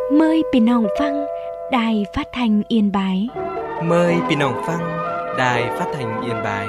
Mờiพี่น้องฟังđài phát thanh Yên Bái. Mời พี่น้องฟัง Đài Phát thanh Yên Bái.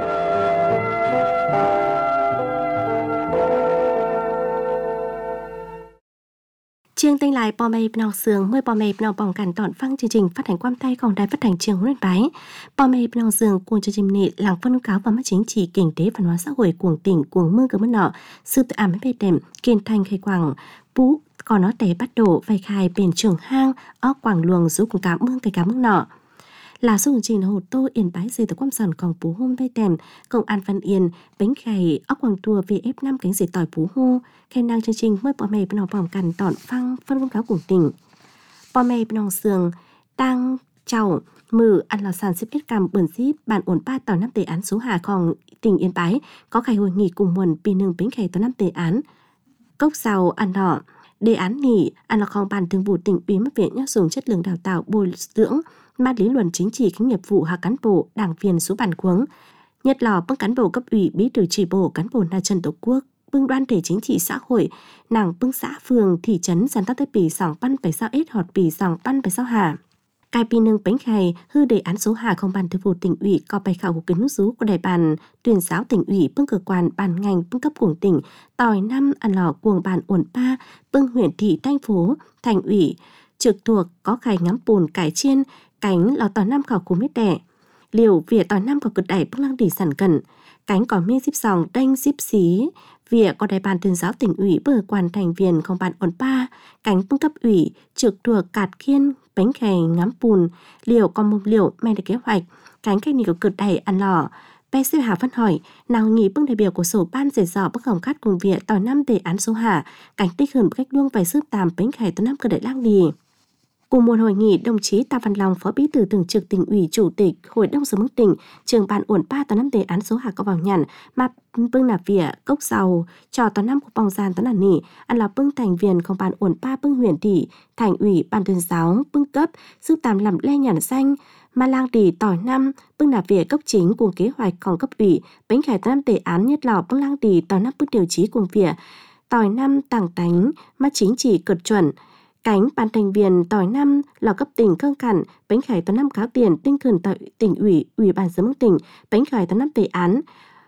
Chương tinh lại bò mây nòng sườn mời bò mây nòng bỏng cản tọn phăng chương trình phát hành quang tayของđài phát hành trường Yên Bái. Bò mây nòng sườn cùng chương trình này làng phân cáo và mắt chính trị kinh tế văn hóa xã hội của tỉnh cùng mương cờ mất nọ sư tự ảm về đệm kiên thành khai quảng bú còn nó té bắt đổ vài khai bền trường hang óc quảng luồng rú cùng cá mương cái cá mương nọ là số chương trình hồ tô Yên Bái dây từ quăm sòn còn bú hôm vây tèm công an Văn Yên bánh khày óc quảng tua VF5 cánh dệt tỏi bú hô khen năng chương trình mới bò mây nòng bỏng cản tọn phăng phân công cáo cùng tỉnh bò mây nòng sườn đang chào mừ ăn lò sàn xếp kết cằm bẩn xíp bản ổn ba tàu năm đề án số Hà Khòng tỉnh Yên Bái có khai hội nghị cùng nguồn pi nương bánh khày tàu năm đề án cốc giàu ăn đỏ đề án nghỉ ăn lò Khòng bàn thường vụ tỉnh ủy mất viện nhắc dùng chất lượng đào tạo bồi dưỡng ban lý luận chính trị các nghiệp vụ hạ cán bộ đảng viên số bản cuống nhất lò bưng cán bộ cấp ủy bí thư chi bộ cán bộ na trần tổ quốc bưng đoàn thể chính trị xã hội nàng bưng xã phường thị trấn sản tác tới bì sòng pan phải sao ít họt bì sòng pan phải sao hà cai pi nương bánh khày hư đề án số Hà không ban thường vụ tỉnh ủy có bài khảo của kiến nút rú của đại bàn tuyên giáo tỉnh ủy bưng cơ quan ban ngành bưng cấp cuồng tỉnh tòi năm ăn lò cuồng bàn uẩn ba bưng huyện thị thành phố thành ủy trực thuộc có khai ngắm bùn cải chiên cánh lò tòi năm khảo của mít đẻ liều vỉa tòi năm có cực đẩy bưng lăng đỉ sản cẩn cánh có mê díp sòng đanh díp xí vỉa có đại bàn tuyên giáo tỉnh ủy bưng cơ quan thành viên không bàn uẩn ba cánh bưng cấp ủy trực thuộc cạt kiên bánh khày ngắm bùn liều con mông liều men được kế hoạch cánh cách nhiều cực đẩy ăn lò bé sư Hà phân hỏi nào nghỉ bưng đại biểu của sổ ban dệt dò bức hỏng cắt cùng việc tỏi năm đề án số Hà cánh tích hưởng cách luông vài sức tàm bánh khày từ năm cơ đại lang đi cùng một hội nghị đồng chí Tạ Văn Long phó bí thư thường trực tỉnh ủy chủ tịch hội đồng dân mức tỉnh trường ban uẩn ba tỏi năm đề án số Hà có vào nhằn mà bưng là vỉa cốc giàu cho tỏi năm của bong gian tỏi là nỉ ăn là bưng thành viên không ban uẩn ba bưng huyện thị thành ủy ban tuyên giáo bưng cấp sức tàm làm le nhằn xanh mà lang đi tỏi năm bưng là vỉa cốc chính cùng kế hoạch còn cấp ủy bánh khải tỏi năm đề án nhất lò bưng lang đi tỏi năm bưng điều chí cùng vỉa tỏi năm tảng tánh mà chính trị cực chuẩn cánh ban thành viên tỏi năm lò cấp tỉnh khương cản bánh khải tỏi năm cáo tiền tinh thần tại tỉnh ủy ủy ban dân mức tỉnh bánh khải tỏi năm đề án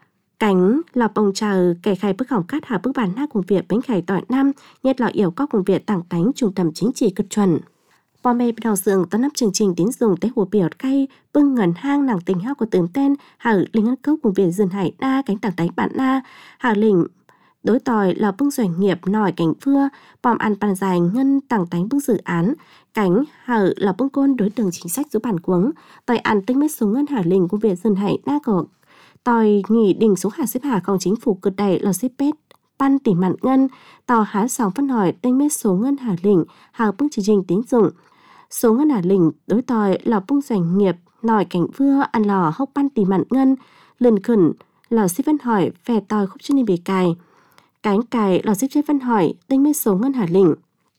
cánh lò bông chờ kẻ khai bức hỏng cát hà bức bản na cùng việc bánh khải tỏi năm nhất lò yểu có cùng việc tảng tánh trung tâm chính trị cực chuẩn bò mê đầu giường tỏi năm chương trình tín dụng tới hồ biểu cay bưng ngần hang nàng tình hao của tướng tên hà linh ngân cốc cùng việc dừng hải na cánh tảng tánh bản na hà linh đối tỏi là bưng doanh nghiệp nòi cảnh phưa bòm ăn bàn dài ngân tảng tánh bưng dự án cánh hở là bưng côn đối tượng chính sách giữa bản cuống tỏi ăn tinh mết số ngân hà linh của việc dừng hải na cổ tỏi nghỉ đỉnh số hà xếp hà không chính phủ cực đẩy là xếp pết pan tỉ mặn ngân tò há sòng phân hỏi tinh mết số ngân hà linh hà bưng chương trình tín dụng số ngân hà linh đối tỏi là bưng doanh nghiệp nòi cảnh phưa ăn lò hốc pan tỉ mặn ngân lần khẩn là xếp phân hỏi về tỏi khúc chân đi bề cài cánh cài lò xếp chế phân hỏi tinh mết số ngân hà linh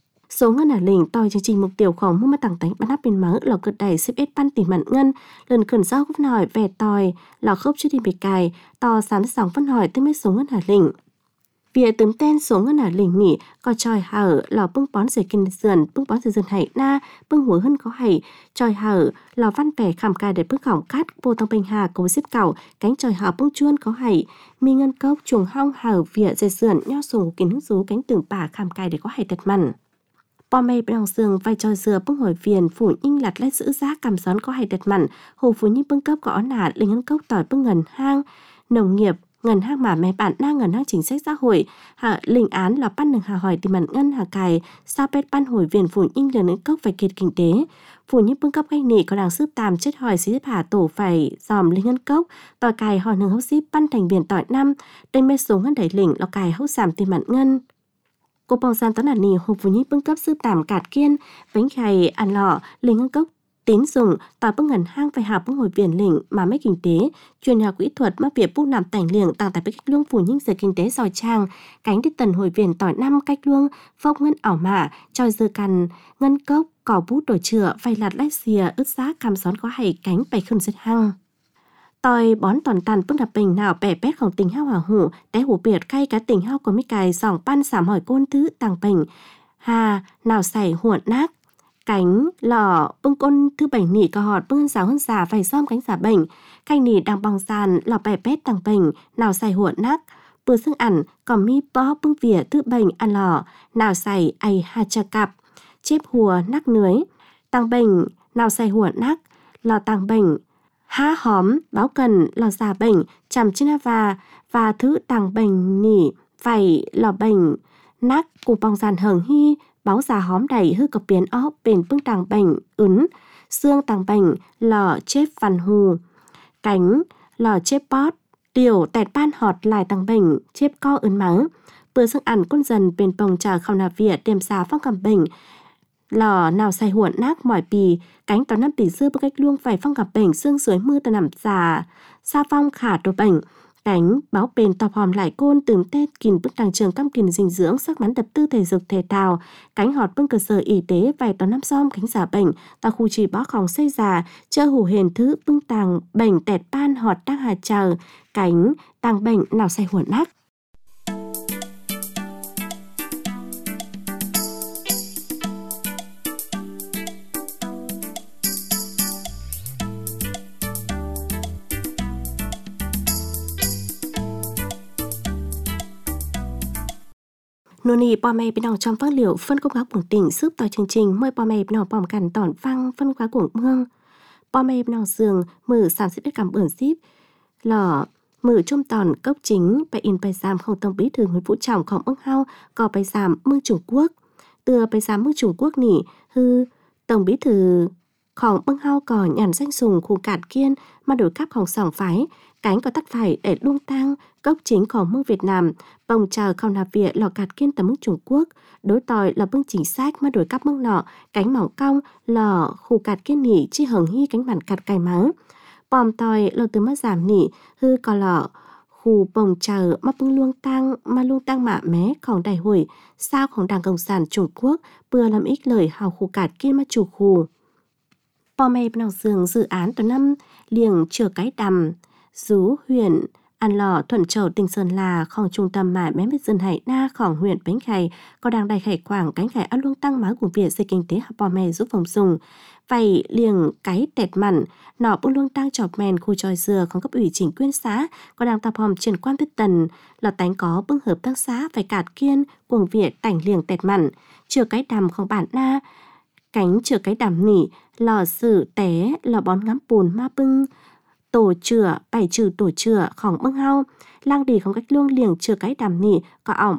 số ngân hà linh tòi chương trình mục tiêu khoảng mua mà tảng tánh bán áp bên mắng lò cực đẩy xếp ít pan tỉ mặn ngân lần khẩn giao khúc hỏi về tòi lò khớp chưa đi bề cài to sám sòng phân hỏi tinh mết số ngân hà linh vì tướng tên số ngân hà linh nghỉ có tròi hở lò bưng bón rời kinh dườn bưng bón rời dườn hải na bưng húa hân có hải tròi hở lò văn vẻ khảm cài để bưng khỏng cát vô tăng bình hà cố xếp cẩu cánh tròi hở bưng chuôn có hải mi ngân cốc chuồng hong hở vỉa dây dườn nho sùng kiến hứng rú cánh tường bả khảm cài để có hải tật mặn bò mây bên giường vai tròi dừa bưng hỏi viền phủ nhinh lạt lét giữ giá cầm gión có hải tật mặn hồ phú nhinh bưng cấp có nả linh ngân cốc tỏi bưng ngần hang nông nghiệp ngân hang mà mẹ bạn na ngân hang chính sách xã hội hạ linh án là ban đường hà hỏi tìm mặn ngân hà cài sao bét ban hồi viền phủ nhinh lần nữ cốc phải kiệt kinh tế phủ nhinh bưng cấp ganh nị có đàng sức tàm chết hỏi xí hà tổ phải dòm linh ngân cốc tỏi cài hỏi nương hốc xíp ban thành viền tỏi năm đây mê số ngân đẩy lỉnh lò cài hốc giảm tìm mặn ngân cô bong gian tón là nì hồ phủ nhinh bưng cấp sức tàm cạt kiên bánh khày ăn lọ linh ngân cốc tín dụng tỏi bưng ngần hang phải hạ bưng hồi viền lỉnh mà mấy kinh tế chuyên nhà kỹ thuật mà việc bút làm tảnh liềng tăng tại cách luông phủ những giờ kinh tế giỏi trang cánh đích tần hồi viền tỏi năm cách luông phốc ngân ảo mã tròi dưa cằn ngân cốc cỏ bút đổi chữa vay lạt lách xìa ướt giá cam xón có hầy cánh bày khân rất hăng tỏi bón toàn tàn bưng đạp bình nào bẻ bétของtình hao hỏa hủ đáy hủ biệt cay cá tình hao của mấy cài sòng pan sảm hỏi côn thứ tàng bình hà nào xảy huộn nác cánh lò bưng côn thứ bảy nỉ cò họt bưng giáo hơn giả phải xóm cánh giả bệnh canh nỉ đang bong sàn lò bè pét tăng bệnh nào xảy huộn nác bữa xương ẩn còn mi bó bưng vỉa thứ bệnh ăn lò nào xảy ai hà cha cặp chép hùa nắc nưới tăng bệnh nào xảy huộn nác lò tăng bệnh há hóm báo cần lò già bệnh chằm trên và thứ tăng bệnh nỉ phải lò bệnh nác cùng bong sàn hờn hy báo già hóm đầy hư cập biến óc bền bưng tàng bệnh ướn xương tàng bệnh lò chép văn hù cánh lò chép bót tiểu tẹt ban họt lại tàng bệnh chép co ướn mắng bữa sức ăn con dần bền bồng chờ không nào việt đem xà phong cầm bệnh lò nào say huộn nác mỏi bì cánh tàu năm bì dưa bức cách luông phải phong gặp bệnh xương dưới mưa tờ nằm già sa phong khả đồ bệnh cánh báo bền tọp hòm lại côn từng tết kìm bức đằng trường căm kìm dinh dưỡng sắc bắn đập tư thể dục thể thao cánh họt bưng cơ sở y tế vài tàu năm xóm cánh giả bệnh tàu khu trì bó khòng xây già chơ hủ hền thứ bưng tàng bệnh tẹt ban họt đang hà chờ cánh tàng bệnh nào say huộn nác nô nì bò mè bên nào trong phát liệu phân công cáo của tỉnh giúp tàu chương trình mời bò mè bên nào bòm cằn tỏn phăng phân cáo của mương bò mè bên nào giường mở sản xuất đất cảm bẩn ship lò mở trong tòn cốc chính bài in bài giảm không tổng bí thư Nguyễn Phú Trọngของưng hao có bài giảm mương Trung Quốc từ bài giảm mương Trung Quốc nỉ hư tổng bí thưของưng hao có nhàn danh sùng khu cạn kiên mà đổi cápของsòng phái cánh có tắt phải để đung tang cốc chính của mương Việt Nam bồng chờ không nạp viện lò cạt kiên tầm mương Trung Quốc đối tòi là bưng chính sách mà đổi cáp mương nọ cánh mỏng cong lò khu cạt kiên nỉ chi hưởng hy cánh bản cạt cài mắng bòm tòi lò từ mắt giảm nỉ hư có lò khu bồng chờ mà bưng luông tăng mạ méของđại hội saoของđảng cộng sản Trung Quốc vừa làm ích lời hào khu cạt kiên mà chủ khu bò mè bên nào giường dự án từ năm liền chừa cái đầm rú huyện ăn lò thuận châu tỉnh Sơn Laของtrung tâm mải mé dân hải naของhuyện Bến Khải có đang đầy khải quảng cánh khải ăn luông tăng máu của Việt xây kinh tế hạt bò mè giúp phòng dùng vậy liền cái tẹt mặn nọ bưng luông tăng chọc mèn khu tròi dừaของcấp ủy chính quyền xã có đang tập hòm triển quan biết tần là tánh có bưng hợp tác xã phải cạt kiên cuồng Việt tảnh liền tẹt mặn chừa cái đầmของbản na cánh chừa cái đầm nỉ lò sử té lò bón ngắm bùn ma bưng tổ chửa bảy trừ tổ chửaของbưng hao lang đi không cách luông liền chừa cái đầm nỉ có ỏng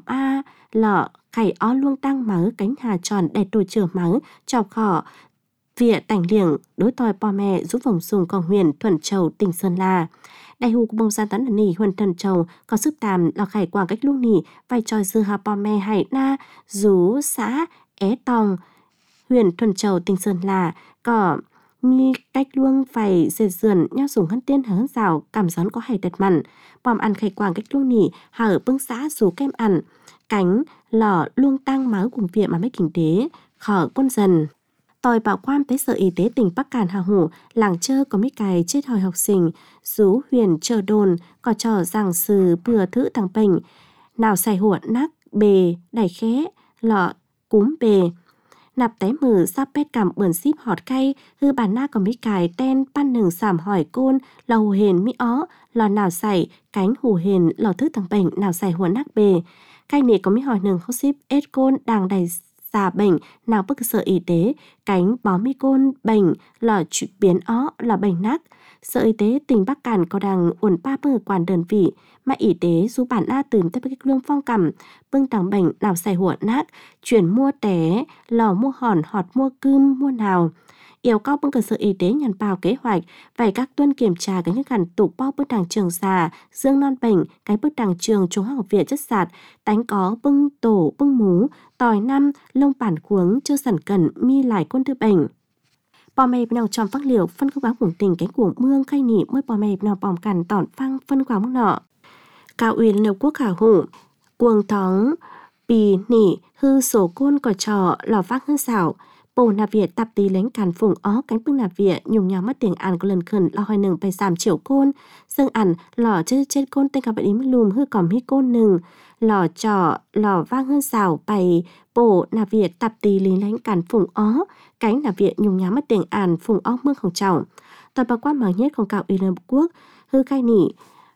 lọ khải ó luông tăng mớ cánh hà tròn đẹp tổ chửa mớ chọc khỏ vỉa tảnh liềng đối tòi bò mè giúp vòng sùng con huyền Thuận Châu tỉnh Sơn La đại hù của bông gian tán nỉ huyền Thuận Châu có sức tàm lò khải quảng cách luông nỉ vai tròi dư hà bò mè hải na rú xã é tòng huyền Thuận Châu tỉnh Sơn La có mi cách luông phải dệt dườn nhau dùng hân tiên hớn rào cảm gión có hay đẹp mặn bòm ăn khai quảng cách luông nỉ hở bưng xã rú kem ăn cánh lò luông tăng máu cùng viện mà mấy kinh tế khở quân dần tòi bảo quan tới sở y tế tỉnh Bắc Cạn Hà Hủ làng chơ có mấy cài chết hỏi học sinh rú huyền chờ đồn có trò rằng sư bừa thử thằng bệnh nào xài huộn nắc bề đẩy khé lọ cúm bề nạp té mử sắp pét cảm bẩn ship họt cay hư bản na có mấy cài ten pan nừng sảm hỏi côn lò hù hền mỹ ó lò nào xài cánh hù hền lò thứ thằng bệnh nào xài huộn nắc bề cay nị có mấy hỏi nừng hot ship ết côn đang đầy xà bệnh nào bức sở y tế cánh bó mi côn bệnh lò biến ó lò bệnh nắc sở y tế tỉnh Bắc Cạn có đang uẩn ba bưng quản đơn vị mà y tế dù bản a từng tới cái luông phong cầm bưng tàng bệnh nào xài huộn nát chuyển mua té lò mua hòn họt mua cơm mua nào yêu cầu bưng cơ sở y tế nhằm vào kế hoạch vậy các tuân kiểm tra cái những hẳn tụ bao bưng tàng trường già dương non bệnh cái bưng tàng trường trung học viện chất sạt tánh có bưng tổ bưng mú tòi năm lông bản cuống chưa sẵn cần mi lại côn thư bệnh bò mè nào trong phát liệu phân công báo cùng tỉnh cánh cuồng mương khay nỉ mới bò mè nào bòm cằn tỏn phăng phân quáo mương nọ cao ủy Liên Hợp Quốc khả hủ cuồng thóng bì nỉ hư sổ côn cỏ trò lò vác hư xảo Bộ nạp Việt tập tì lính càn phùng ó cánh bưng nạp Việt nhung nhau mất tiền ăn có lần khẩn lo hỏi nừng phải giảm triệu côn dương ẩn lò chết côn tên gặp bệnh ý lùm hư còm hí côn nừng lò trò lò vang hơn xào bày bộ nạp Việt tập tì lính càn phùng ó cánh nạp Việt nhung nhau mất tiền ăn phùng ó mương không trọng toàn bà quan mở nhấtของเก่าอีLiên Hợp Quốc hư khai nỉ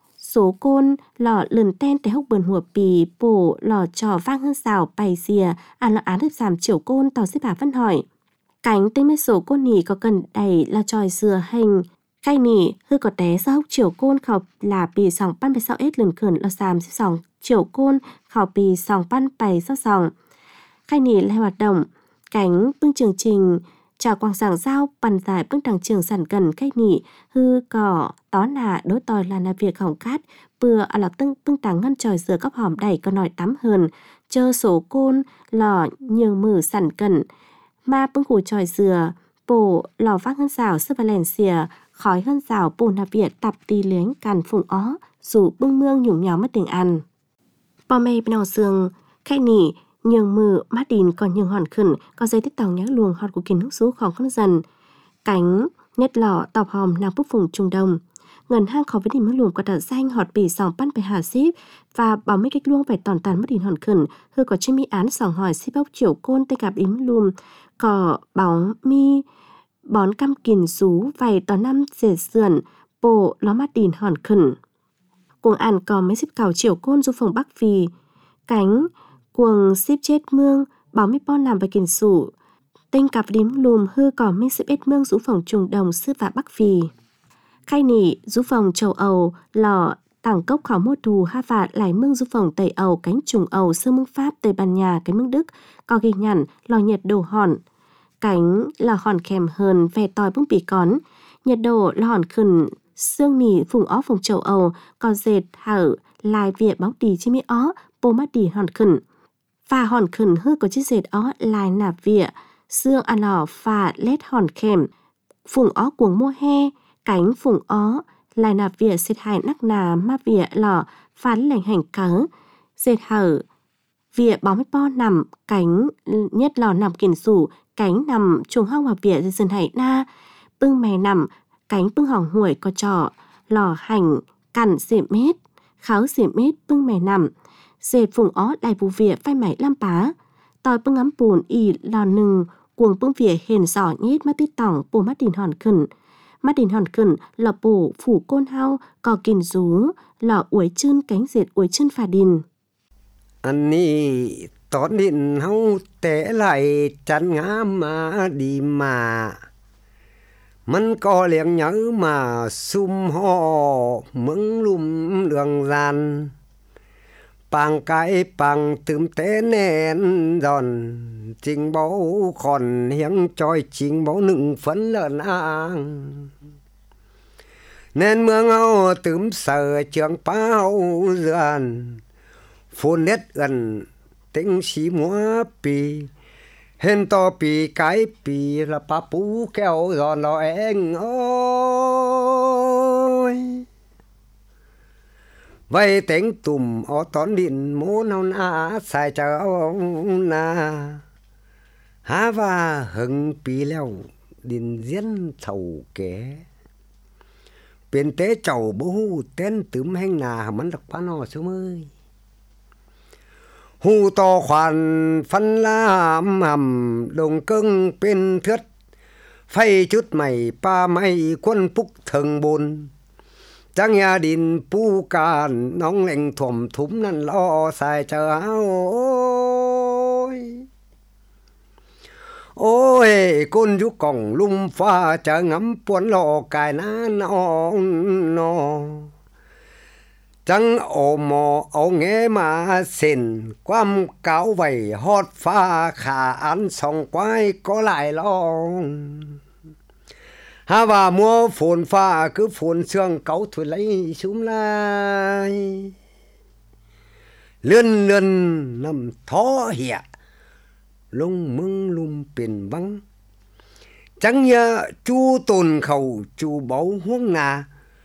số côn lò lần ten té hốc bờn hùa pì bổ lò trò vang hơn xào bày xìa lò án được giảm triệu côn tỏ xếp bà phân hỏi cánh tên mấy số côn nỉ có cần đầy là tròi dừa hành khai nỉ hư có té sao hốc triệu côn khảo là pì sòng pan bày sao ết lần khẩn là giảm xếp sòng triệu côn khảo pì sòng pan bày sao sòng khai nỉ là hoạt động cánh bưng chương trình chào quang giảng giao bàn giải bưng đằng trường sản cần khai nỉ hư cỏ tó nà đối tòi là nà việc hỏng cát bừa là bưng tàng ngăn tròi dừa góc hòm đẩy có nòi tắm hờn chơ số côn lò nhường mử sản cần ma bưng củ tròi dừa bổ lò vác hơn xào sơ và lèn xìa khói hơn xào bổ nà Việt tập tì liếng càn phùng ó dù bưng mương nhủng nhó mất tiền ăn bò mê bên sương khai nỉ nhường mừ mát đìn còn nhường hòn khẩn có dây tích tàu nhá luồng hòn của kiến nước sú khoảng con dần cánh nhất lọ tọc hòm nàng bút phùng Trung Đông ngần hang khó với đỉnh mưa luồng có đợt danh họt bì sòng pan bày hà ship và bảo mấy cách luông phải tòn tàn mất đìn hòn khẩn hư có chim mi án sòng hỏi ship bốc chiều côn tay gặp đỉnh luồng có bóng mi bón cam kìn sú vầy tòn năm dệt sườn bộ ló mắt đìn hòn khẩn cuồng ăn có mấy ship cào chiều côn du phòng Bắc Vì cánh cuồng ship chết mương bảo mi po nằm và kìn sủ tinh cặp đím lùm hư có mi ship ết mương rũ phòng Trung Đồng sư và Bắc Vì khai nỉ rũ phòng châu Âu lò tảng cốc khảo mô thù ha phạt lại mương rũ phòng Tây Âu cánh trùng Âu sư mương Pháp Tây Ban Nha cánh mương Đức có ghi nhận lò nhiệt đồ hòn cánh là hòn kèm hơn về tòi bưng bì cón nhiệt độ là hòn khẩn xương nỉ vùng ó vùng châu Âu có dệt hở lại Việt bóng đi chi mi ó bô mắt đi hòn khẩn và hòn khẩn hư có chiếc dệt ó lại nạp Việt xương ăn lò phà lết hòn kèm vùng ó cuồng mùa hè cánh phùng ó lại nạp Việt xệt hài nắc nà ma Việt lò phán lành hành cớ dệt hở Việt bóng po nằm cánh nhất lò nằm kìn sủ cánh nằm chuồng hong hòa Việt dần hải na bưng mè nằm cánh bưng hỏng huổi có trọ lò hành cằn xỉm mét kháo xỉm mét bưng mè nằm dệt phùng ó đại vụ Việt phai mảy lam pá tòi bưng ngắm bùn y lò nừng cuồng bưng Việt hền giỏ nhét mắt tít tỏng bù mắt đìn hòn khẩn mắt đìn hòn khẩn lò bổ phủ côn hao cò kìn rú lò uối chưn cánh dệt uối chưn phà đìn anh ni tón điện hao té lại chán ngã mà đi màมันก็เลี้ยงnhớ mà sum ho mững lùm đường gian bằng cái bằng tươm té nén giòn chính báu còn hiếng trôi chính báu nựng phấn lợn ang nên mương áo tươm sờ trường bao dần phun nét gần tính xí múa pì hên to pì cái pì là pa pú kéo giòn lo anh ơi vậy tính tùm ở tón điện mố nào na xài chờ ông na há và hừng pì leo điện diễn thầu kế bên tế chầu bố hù tên tướm hành nà mắn đặc bán hò sớm ơi hù to khoản phân la hầm đồng cưng bên thướt phay chút mày pa mày quân phúc thường bồn Trang nhà đình pu càn nóng lạnh thòm thúm năn lo xài chờ áo ôi con chú còng lum pha chờ ngắm buồn lò cài ná nó chẳng ổ mò ổ nghe mà xin quam cáo vầy hót pha khả án sòng quái có lại lo ha và mua phồn pha cứ phồn xương cáu thôi lấy xuống lại lươn lươn nằm thó hẹ lông mưng lùm biển băng chẳng nhớ chu tồn khẩu chu báu huống nà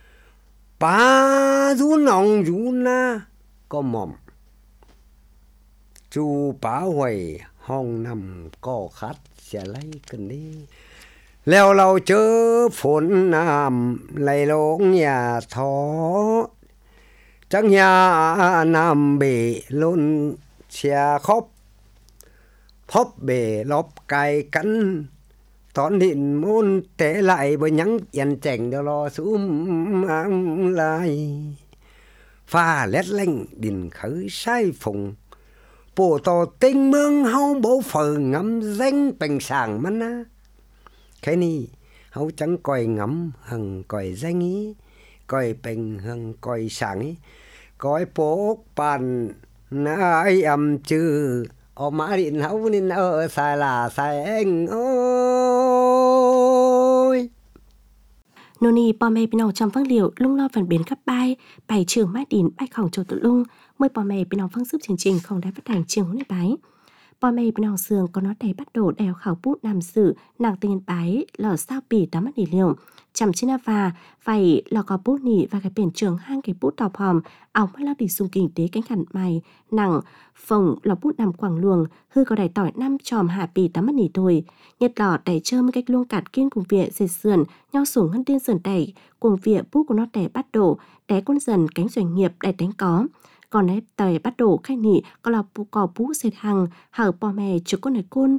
ba rú nòng rú na có mỏm chu bá hoài ห้องนำก็คัดเสียไรกันนี้แล้วเราเจอฝนน้ำไหลลงอย่าท้อจังยาน้ำเบล้นเสียครพบเบลบไกกันตอนดินมุนเตะไหลบ่ยังเอียนแจ่งเดี๋ยวรอซุ่มไหลฟ้าเล็ดเล่งดินkhởi sai phùng bộ tò tinh mương hâu bố phờ ngắm danh bình sàng mắt á cái này hâu chẳng coi ngắm hằng coi danh ý coi bình hằng coi sàng ý coi bố bàn nãy âm chư ở má điện hâu nên ở xài là xài anh ôi โนนีปอแม่พี่น้องจำฟังเหลียวลุงรอฝันเบนกับไปเชื่องไม้ดินไปของโจตุลุงเมื่อปอแม่พี่น้องฟังซึบจริงๆของได้phát hànhเชียงของในไปปอแม่พี่น้องเสืองก็น็อตได้bắt đầuแดวเขาปู้นำสื่อนางเตียนไปหล่อเศร้าปีตามมันดีเหลียวจำชินาฟาไฟหล่อก็ปู้หนีvà cái biển trường hang cáiปู้tàu hòmเอามาเล่าดีซุ่มkinh tế cánh khẩn mày nặng phồng lò bút nằm quảng luồng hư có đẩy tỏi năm tròm hạปีตามมันดีthôi nhật lò đẩy chơi một cách luông cạt kiên cùng viện dệt sườn nhau sủng hơn tiên sườn đẩy cùng viện bút của nó đẩy bắt đầu đẻ con dần cánh doanh nghiệp đẩy đánh có còn đấy tời bắt đầu khai nị có là cò bú dệt hàng hở bò mè chứa con này côn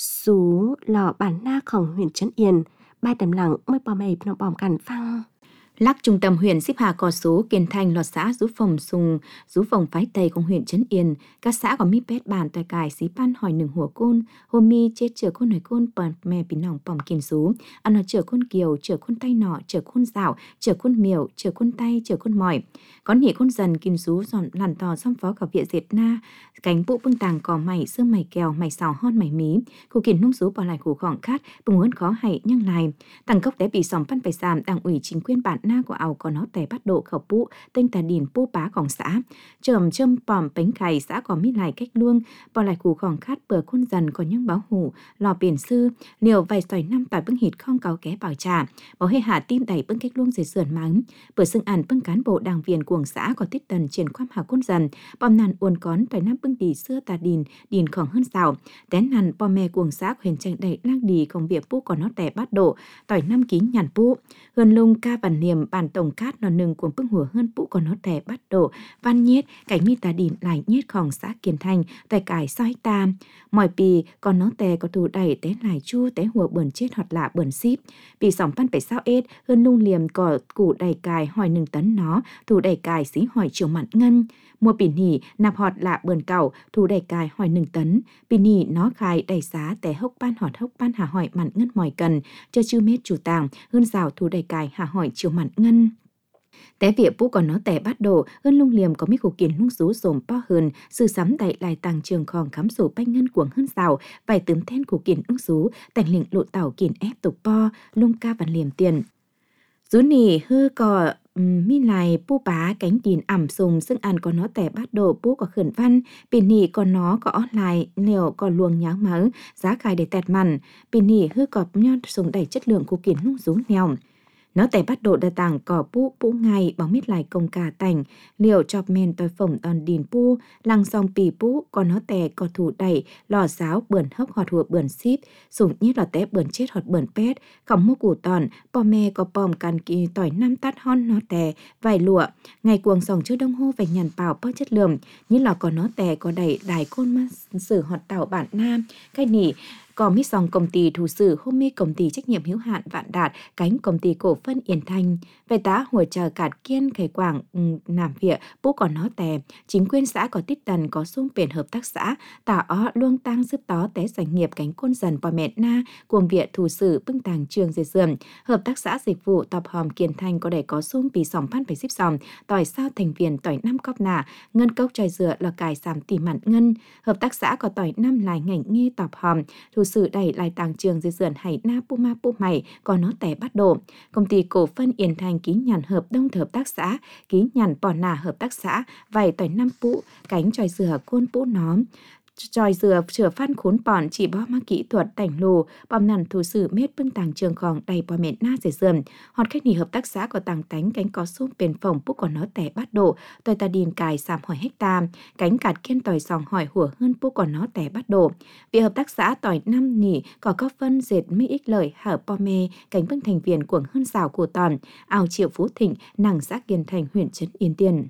sú lò bản naของhuyện Trấn Yên ba đầm lặng mới bò mè nó bòm cằn phăng Lắc trung tâm huyện xếp hà cò số kiên thành lọt xã rú phòng sùng rú phòng phái tây của huyện Trấn Yên các xã có mi pet bản tòi cài xí pan hỏi nừng hùa côn hôm mi chết chở côn hỏi côn bẩn mè pin nòng bỏng kiên sú ăn nó chở côn kiều chở côn tay nọ chở côn dạo chở côn miểu chở côn tay chở côn mỏi con nhị côn dần kiên sú dọn làn tò xăm phó cả viện dệt na cánh bộ bưng tàng cò mày xương mày kèo mày xào hon mày mí khu kiên nung sú bỏ lại khu khỏng khát bùng hơn khó hay nhăng lại tăng cốc té bị sòng pan phải sàm đảng ủy chính quyền bản na của ảo có nó tè bắt độ khẩu pu tên tà điền pu báของxã chầm châm pòm bánh cày xã có mi lại cách luông bỏ lại khu khỏng khát bờ khuôn dần có những báo hủ lò biển sư liều vài sỏi năm tỏi bưng hít không cáo ké bảo trà bảo hay hạ tim đẩy bưng cách luông dệt sườn mắng bờ xưng ản bưng cán bộ đảng viên cuồng xã có tiết tần triển khoam hạ khuôn dần bom nàn uốn cón tỏi năm bưng đi xưa tà điền khỏng hơn xào tén nàn bom mè cuồng xã huyền tranh đẩy lang đi công việc pu có nó tè bắt độ tỏi năm ký nhàn pu hơn lung ca bản niềm bản tổng cát nó nừng cuồng bưng hùa hơn pu có nó tè bắt độ văn nhiết cảnh mi tà điền lại nhiếtของxã Kiên Thành tại cải soi tam mọi pì còn nó tè có thủ đẩy té lại chu té hùa bẩn chết hoặc lạ bẩn ship pì sòng pan phải sao ết hơn lung liềm cỏ củ đầy cài hỏi nừng tấn nó thủ đầy cài xí hỏi chiều mặn ngân mua pì nỉ nạp họt lạ bẩn cẩu thủ đầy cài hỏi nừng tấn pì nỉ nó khai đầy giá té hốc ban họt hốc ban hà hỏi mặn ngân mỏi cần cho chư mết chủ tàng hơn rào thủ đầy cài hà hỏi chiều mặn ngân té việc pu còn nó tè bắt độ hơn lung liềm có mấy cuộc kiến lung rú rồm po hơn sự sắm tại lại tàng trường khòng khám sổ bách ngân cuồng hơn rào vài tấm then của kiến lung rú tành lệnh lộ tảo kiến ép tục po lung ca văn liềm tiền rú nỉ hư cò mi lại pu bá cánh điền ẩm sùngซึ่งăn có nó tè bắt độ pu có khẩn văn pin nỉ còn nó có online liều còn luồng nháng máu giá cài để tẹt mặn pin nỉ hư cọp nhon sùng đầy chất lượng của kiến lung rú nèo nó tè bắt độ đa tàng cỏ pu ngay bằng mít lại công cả tành liều chọc men tòi phồng đòn điền pu lăng song pì pu còn nó tè có thủ đẩy lò giáo bẩn hốc họt hùa bẩn ship sủng nhất là té bẩn chết họt bẩn pet khổng mô củ tòn po me có pom can kỳ tỏi năm tát hon nó tè vài lụa ngày cuồng sòng chưa đông hô vành nhàn bảo po chất lượng như là có nó tè có đẩy đài côn ma sử họt tàu bản nam cái nỉ có mít dòng công ty thủ sử hôm mi công ty trách nhiệm hữu hạn Vạn Đạt cánh công ty cổ phân Yên Thanh về tá hỗ trợ cạt kiên khởi quảng làm việc bố còn nó tè chính quyền xã có tít tần có xung biển hợp tác xã tả ó luông tăng giúp tó té doanh nghiệp cánh côn dần bò mẹ na cuồng viện thủ sử bưng tàng trường dệt dườm hợp tác xã dịch vụ tập hòm Kiên Thanh có để có xung pì sòng pan phải ship sòng tỏi sao thành viên tỏi năm cốc nà ngân cốc tròi dừa là cài sàm tỉ mặn ngân hợp tác xã có tỏi năm lại ngành nghe tập hòm thủ sử đẩy lại tàng trường dây dườn hay na pu ma pu mày còn nó tè bắt độ công ty cổ phân Yên Thành ký nhàn hợp đông hợp tác xã ký nhàn bò nà hợp tác xã vài tỏi năm pu cánh tròi dừa côn pu nóm tròi dừa chửa phan khốn bọn chỉ bó má kỹ thuật tảnh lù bom nằn thủ sử mết bưng tàng trường khòng đầy bò mệt na dễ dườm họt khách nỉ hợp tác xã có tàng tánh cánh có sung bền phòng bút còn nó tẻ bát độ tòi ta điền cài sàm hỏi hecta cánh cạt kiên tòi sòng hỏi hủa hơn bút còn nó tẻ bát độ vì hợp tác xã tòi năm nỉ có góp phân dệt mỹ ích lợi hở bò mê cánh bưng thành viên cuồng hơn xào của tòn ảo triệu phú thịnh nàng xã Kiên Thành huyện Trấn Yên Tiền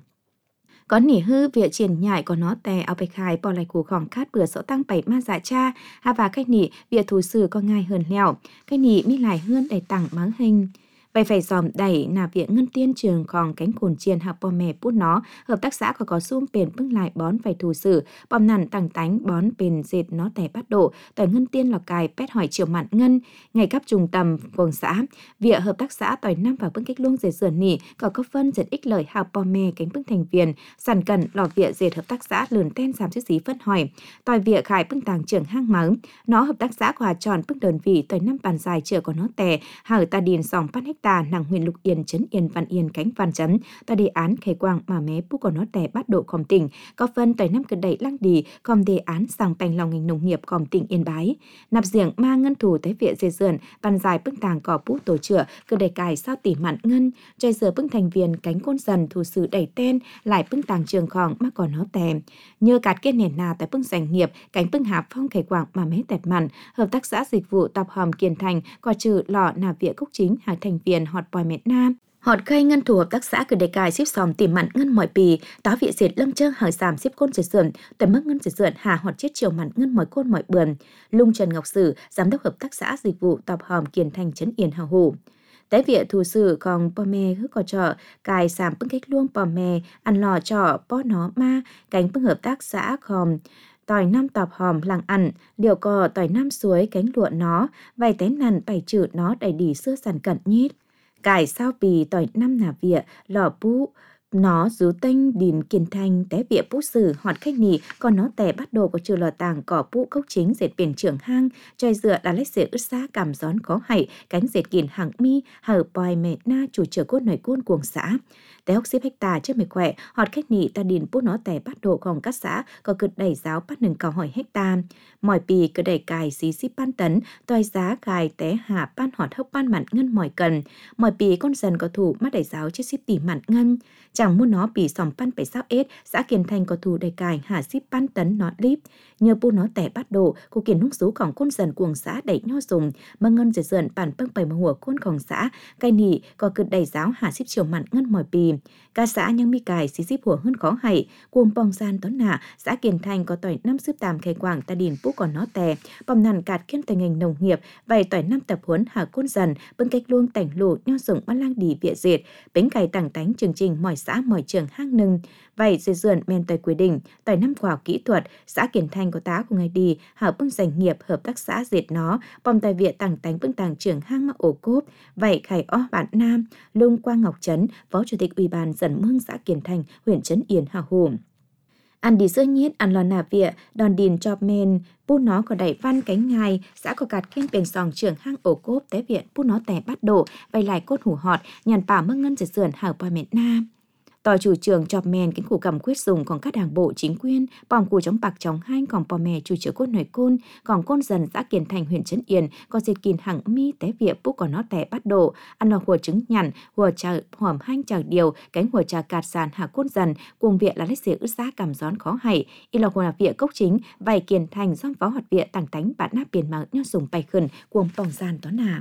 có nỉ hư việc triển nhại có nó tè ao bạch khai bỏ lại củ khỏng khát bữa sổ tăng bảy ma dạ cha ha và cách nỉ việc thủ sử có ngay hơn lẹo cách nỉ mi lại hơn đầy tặng máng hình vậy phải dòm đẩy nà viện ngân tiên trường còn cánh cồn chiên học bò mè bút nó hợp tác xã có xung bền bưng lại bón phải thủ sử bom nằn tàng tánh bón bền dệt nó tẻ bắt độ tỏi ngân tiên lò cài pét hỏi chiều mặn ngân ngày cấp trùng tầm vùng xã viện hợp tác xã tỏi năm vào bưng cách luông dệt sườn nỉ có phân dệt ích lợi học bò mè cánh bưng thành viên sản cần lò viện dệt hợp tác xã lườn ten giảm chữ xí phân hỏi tỏi viện khải bưng tàng trường hang mắng nó hợp tác xã hòa tròn bưng đơn vị tỏi năm bàn dài chữa có nó tẻ hở ta điền sòng phát hecta nàng huyện Lục Yên Trấn Yên Văn Yên cánh Văn Chấn ta đề án khai quang mà mé bút còn nó tè bắt độ khom tỉnh có phân tỏi năm cực đẩy lăng đi còn đề án sang bành lòng ngành nông nghiệp khom tỉnh Yên Bái nạp giềng ma ngân thủ tới viện dây dườn bàn dài bưng tàng cỏ bút tổ chữa cực đẩy cài sao tỉ mặn ngân chơi giờ bưng thành viên cánh côn dần thủ sử đẩy tên lại bưng tàng trường khòng mà còn nó tè nhờ cạt kết nền nà tại bưng doanh nghiệp cánh bưng hạp phong khai quang mà mé tẹt mặn hợp tác xã dịch vụ tập hòm Kiên Thành có trừ lọ nạp viện cúc chính hàng thành viên họt bòi mệt nam họt khay ngân thủ hợp tác xã cứ đề cài ship xòm tìm mặn ngân mọi bì táo vị diệt lâm chơ hỏi giảm ship côn dệt sườn tuần mất ngân dệt sườn hà họt chết chiều mặn ngân mọi côn mọi bườn lung Trần Ngọc Sử giám đốc hợp tác xã dịch vụ tập hòm Kiên Thành Trấn Yên hào hủ tế viện thủ sử còn bò mè hứa có trọ cài giảm bưng cách luông bò mè ăn lò trọ bó nó ma cánh bưng hợp tác xã khòm tỏi năm tọp hòm làng ăn điều cò tỏi năm suối cánh lụa nó vài té nằn bảy chữ nó đầy đỉ xưa sàn cận nhít cải sao bì tỏi năm nà vịa lò bú nó rú tênh đìn Kiên Thành té vịa bú sử họt khách nỉ còn nó tẻ bắt đồ có trừ lò tàng cỏ bú cốc chính dệt biển trưởng hang chơi dựa đã lấy dệt ướt xa cảm gión khó hại cánh dệt kìn hàng mi hở bòi mẹ na chủ trở cốt nổi côn cuồng xã té hốc xếp hecta trước mày khỏe họt khách nỉ ta điền bút nó tẻ bắt đồ còn các xã có cực đẩy giáo bắt nừng cao hỏi hecta mỏi bì cứ đẩy cài xí xíp ban tấn toi giá cài té hạ ban họt hốc ban mặn ngân mỏi cần mỏi bì con dần có thủ mắt đẩy giáo chết xíp tỉ mặn ngân chẳng muốn nó bì sòng pan 76 ết xã Kiên Thành có thủ đẩy cài hạ xíp ban tấn nó líp nhờ bút nó tẻ bắt đồ cô kiền húc rúของcon dần cuồng xã đẩy nho dùng mà ngân dần dần bản bưng bày mà hùa conของxã cai nỉ có cực đẩy giáo hạ xíp chiều mặn ngân mỏi bì ca xã nhưng mi cài xí xíp hùa hơn khó hại cuồng bong gian tón nạ xã Kiên Thành có tỏi năm xíp tàm khai quảng ta điền bút còn nó tè bom nằn cạt kiên tại ngành nông nghiệp vài tỏi năm tập huấn hạ côn dần bưng cách luông tảnh lụ nho dụng ban lang đi vịa dệt bánh cày tảng tánh chương trình mỏi xã mỏi trường hang nừng vài dệt dườn men tỏi quy định tỏi năm khoa học kỹ thuật xã Kiên Thành có tá của ngày đi hạ bưng doanh nghiệp hợp tác xã dệt nó bom tài vịa tảng tánh bưng tảng trường hang mắc ổ cốp vài khải o bản nam lung Quang Ngọc Trấn phó chủ tịch ủy ban dần mương xã Kiên Thành huyện Trấn Yên hào hủ ăn đi sơ nhiết ăn lò nà vịa đòn điền chọp men bút nó có đẩy văn cánh ngài xã có cạt kiên bền sòng trường hang ổ cốp té viện bút nó tẻ bắt đổ vay lại cốt hủ họt nhàn bảo mương ngân dệt sườn hở bòi mệt na tòa chủ trường chọp men cánh củ cầm quyết dùng còn các đảng bộ chính quyền bòm củ chống bạc chống hanh còn bò mè chủ trưởng cốt nổi côn còn côn dần xã Kiên Thành huyện Trấn Yên có dệt kìn hàng mi té vịa bút còn nó tẻ bắt đổ ăn lò hùa trứng nhằn hùa trà hòm hanh trà điều cánh hùa trà cạt sàn hạ côn dần cuồng vịa là lấy dễ ướt giá cảm gión khó hại y lò hùa là vịa cốc chính vài Kiên Thành gión phó hoạt vịa tàng tánh bạn nắp biển mạng nho dùng bài khẩn cuồng bong gian tón nà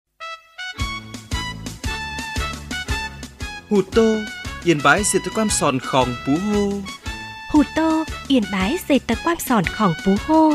Hụt tô Yên Bái dệt quan sòn khòng bú hô Hụt tô Yên Bái dệt tật quan sòn khòng bú hô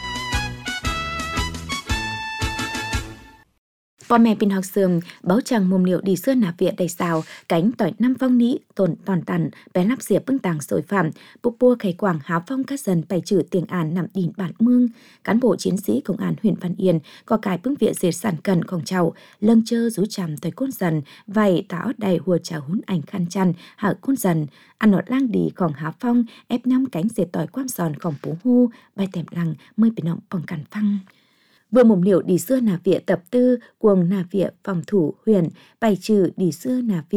bò mè pin học sườn báo chẳng mồm liệu đi xưa nạp viện đầy xào cánh tỏi năm phong nĩ tồn toàn tần bé lắp diệp bưng tàng sồi phạm búp bua khai quảng háo phong các dần bày trừ tiền an nằm đìn bản mương cán bộ chiến sĩ công an huyện Văn Yên có cài bưng viện dệt sản cầnของchầu lâng chơ rú chằm tỏi côn dần vầy táo đầy hùa trà hún ảnh khăn chăn hở côn dần ăn nọt lang điของháo phong ép năm cánh dệt tỏi quam sònของbú hô bài tèm lăng mơi bị nọng bằng cản phăng vừa mồm liệu đi xưa nà viện tập tư cuồng nà viện phòng thủ huyền bày trừ đi xưa nà viện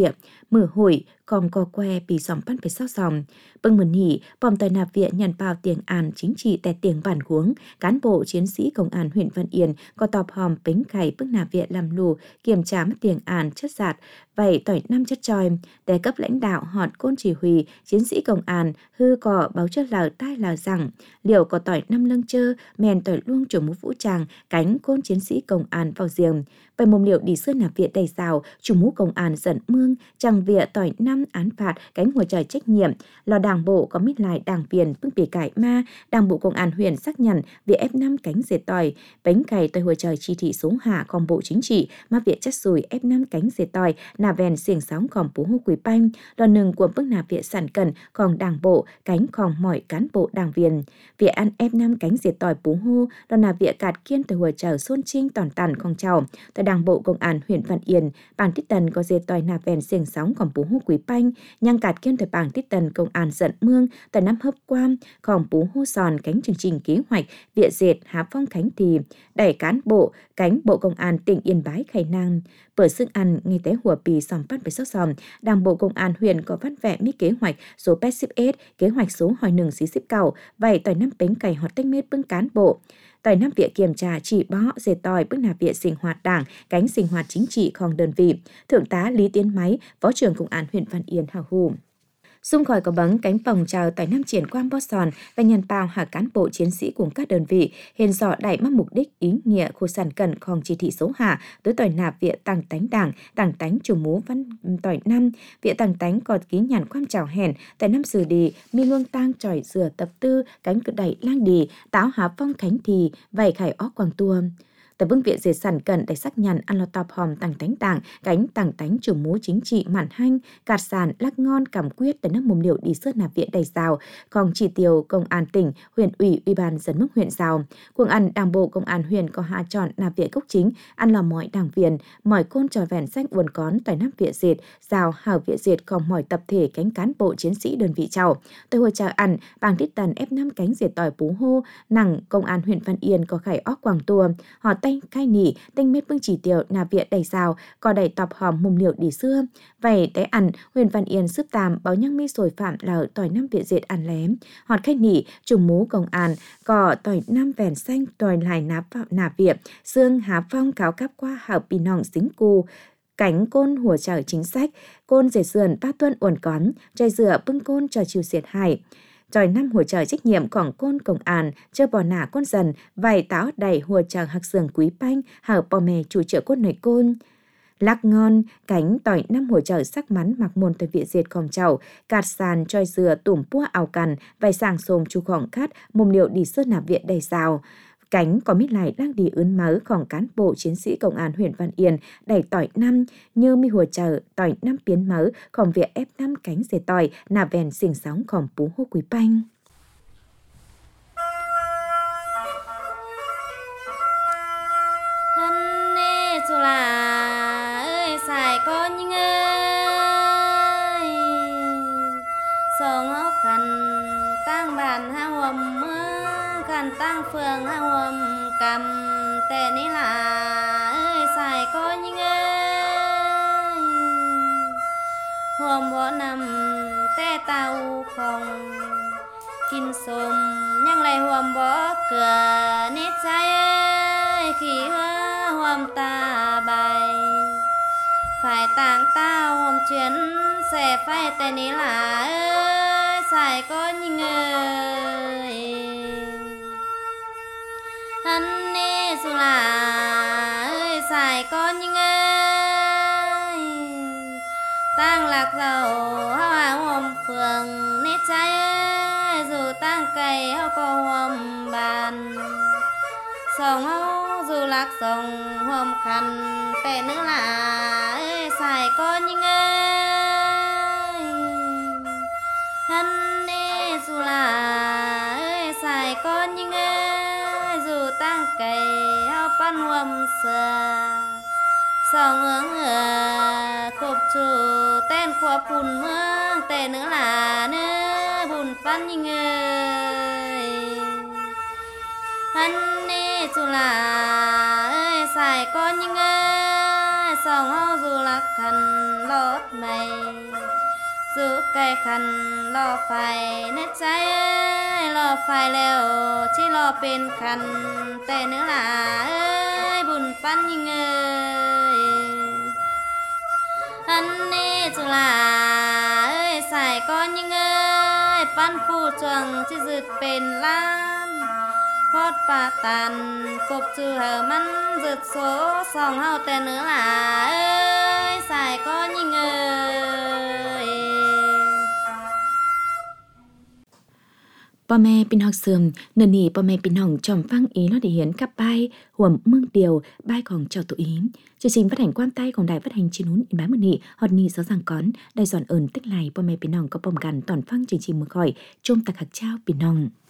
mở hội còn co que bị sòng pan phải sao sòng bưng mần hỉ bom tỏi nạp viện nhận bao tiền an chính trị tại tiền bản huống cán bộ chiến sĩ công an huyện Văn Yên có tọp hòm bánh cày bưng nạp viện làm lù kiểm tra mất tiền an chất giạt vậy tỏi năm chất tròi để cấp lãnh đạo họt côn chỉ huy chiến sĩ công an hư cỏ báo chất lờ tai lờ rằng liệu có tỏi năm lưng chơ mèn tỏi luông chủ mũ vũ trang cánh côn chiến sĩ công an vào giềng bài mồm liệu đi xưa nạp viện đầy rào chủ mũ công an giận mương chẳng viện tỏi năm án phạt cánh hồ trời trách nhiệm là đảng bộ có mít lại đảng viên bưng bì cải ma đảng bộ công an huyện xác nhận việc F5 cánh dệt tỏi bánh cày tỏi hồ trời chỉ thị số hạ còn bộ chính trị mà viện chất sùi F5 cánh dệt tỏi nà vèn xiềng sóng còn bú hô quý banh là nừng của bức nà viện sản cần còn đảng bộ cánh còn mọi cán bộ đảng viên việc ăn F5 cánh dệt tỏi bú hô là nà viện cạt kiên tỏi hồ trời xuân trinh toàn tàn không chào tại đảng bộ công an huyện Văn Yên bản tiết tần có dệt tỏi nà vèn xiềng sóng còn bú hô quý banh nhang cạt kiên tỏi bảng tiết tần công an giận mương tại năm hấp quam còn bú hô sòn cánh chương trình kế hoạch viện dệt há phong khánh thì đẩy cán bộ cánh bộ công an tỉnh Yên Bái khai năng bởi sức ăn ngay tế hùa bì sòm phát với sốt sòm đảng bộ công an huyện có văn vẹn mi kế hoạch số pet kế hoạch số hỏi nừng xí xíp cầu vậy tỏi năm bánh cày hoạt tinh mết bưng cán bộ tỏi năm viện kiểm tra chỉ bó dệt tỏi bức nạp viện sinh hoạt đảng cánh sinh hoạt chính trị không đơn vị thượng tá Lý Tiến Máy phó trưởng công an huyện Văn Yên hào hù xung khỏi có bấng cánh phòng chào tỏi năm triển quang bó sòn và nhân bao hạ cán bộ chiến sĩ cùng các đơn vị hiện rõ đại mắc mục đích ý nghĩa khu sản cần không chỉ thị số hạ tới tỏi nạp viện tăng tánh đảng tăng tánh chủ mú văn tỏi năm viện tăng tánh còn ký nhàn quan chào hèn tại năm xử đi mi luông tang tròi dừa tập tư cánh cự đẩy lang đi táo há phong khánh thì vầy khải óc quang tua tại vương viện dệt sản cần để xác nhận ăn lo tọp hòm tăng tánh tảng cánh tăng tánh chủ mú chính trị mạn hanh cạt sàn lắc ngon cảm quyết tại nước mồm liệu đi sớt nạp viện đầy rào còn chỉ tiêu công an tỉnh huyện ủy ủy ban dân mức huyện rào cuồng ăn đảng bộ công an huyện có hạ chọn nạp viện cốc chính ăn lò mọi đảng viên mọi côn trò vẹn sách uốn cón tại nắp viện dệt rào hảo viện dệt còn mọi tập thể cánh cán bộ chiến sĩ đơn vị chào tới hồi chào ăn bảng tiết tần F5 cánh dệt tỏi bú hô nặng công an huyện Văn Yên có khải óc quảng tua họ tay khai nỉ tinh mết bưng chỉ tiêu nạp viện đầy rào có đầy tọp hòm mồm liệu đi xưa vậy té ăn huyện Văn Yên sức tàm báo nhăng mi rồi phạm là tỏi năm viện dệt ăn lém họt khai nỉ trùng mú công an có tỏi năm vèn xanh tỏi lại nạp viện xương há phong cáo cáp qua hảo pì nòng xính cu cánh côn hùa trở chính sách côn dệt sườn ba tuân uẩn cón trai dựa bưng côn trò chiều xiệt hải tròi năm hỗ trợ trách nhiệmของcôn công an chơi bò nả côn dần vài táo đầy hỗ trợ hạc sườn quý banh hảo bò mè chủ trợ côn này côn lắc ngon cánh tỏi năm hỗ trợ sắc mắn mặc môn tại viện dệt khom chậu cạt sàn tròi dừa tủm pua ảo cằn vài sàng xồm chu khỏng cát mồm liệu đi sơ nạp viện đầy rào cánh có mít lại đang đi ướn máuของcán bộ chiến sĩ công an huyện Văn Yên đẩy tỏi năm như mi hùa chờ tỏi năm biến máuของviệc F5 cánh dệt tỏi nà vèn xỉng sóngของbú hô quý banh hân nê dù là ơi xài con nhưng ơi song ốc khăn tăng bàn ha hòm khăn tăng phường ha hòm cầm tè ní là ơi xài con nhưng ơi hòm bỏ nằm tè tàu không kinh sôm nhang lại hòm bỏ cửa nét trái ơi khi hứa hòm ta bài phải tàng tao hòm chuyến sẽ phải tè ní là ơi xài con nhưng ơi hân nê dù là ơi xài con nhưng ơi tăng lạc dầu hao áo hòm phường nét trái ơi dù tăng cây hao có hòm bàn sòng hao dù lạc sòng hòm khăn tè nữa là ơi xài con nhưng ơi hân nê dù là ơi xài con nhưng ơi dù tăng cây hao pan hòm sờ sòng hướng khộp chủ tên khoa bùn mương tè nữa là nữa bùn pan nhưng ơi hân nê dù là ơi xài con nhưng ơi sòng hao dù là khăn lót mày dù cây khăn lo phải nét trái ơi lo phải leo chỉ lo bên khăn tè nữa là ơi buồn pan nhưng ơi anh nè dù là ơi xài con nhưng ơi pan phu chuồng chỉ dứt bên lan phót bà tàn cộp trừ hờ mắn rực số sòng hao tè nữa là ơi xài con nhưng ơi พ่อแม่พี่น้องเสื่อมเนื้อนี่พ่อแม่พี่น้องจอมฟังý nó thể hiện các bài huẩm mương điều bàiของเจ้าตัวý chương trình phát hành quan tayของđài phát hành trên hún in bá mực nị hot nị sáu giang cón đài dọn ơn tích lạiพ่อแม่พี่น้องก็พร้อมกันตอนฟังchương trìnhมือก่อยชมตะขักเจ้าพี่น้อง